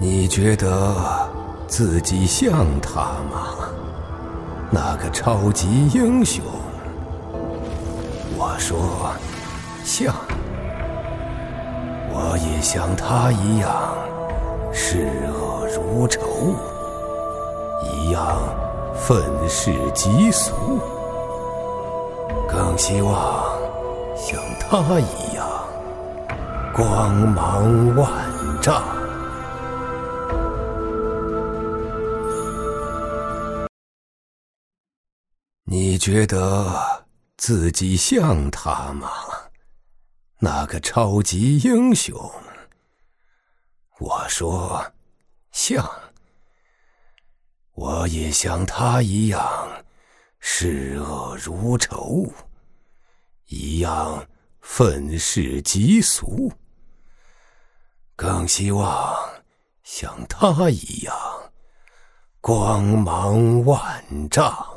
你觉得自己像他吗？那个超级英雄？我说像。我也像他一样视恶如仇，一样愤世嫉俗，更希望像他一样光芒万丈。你觉得自己像他吗？那个超级英雄？我说像。我也像他一样视恶如仇，一样愤世嫉俗，更希望像他一样光芒万丈。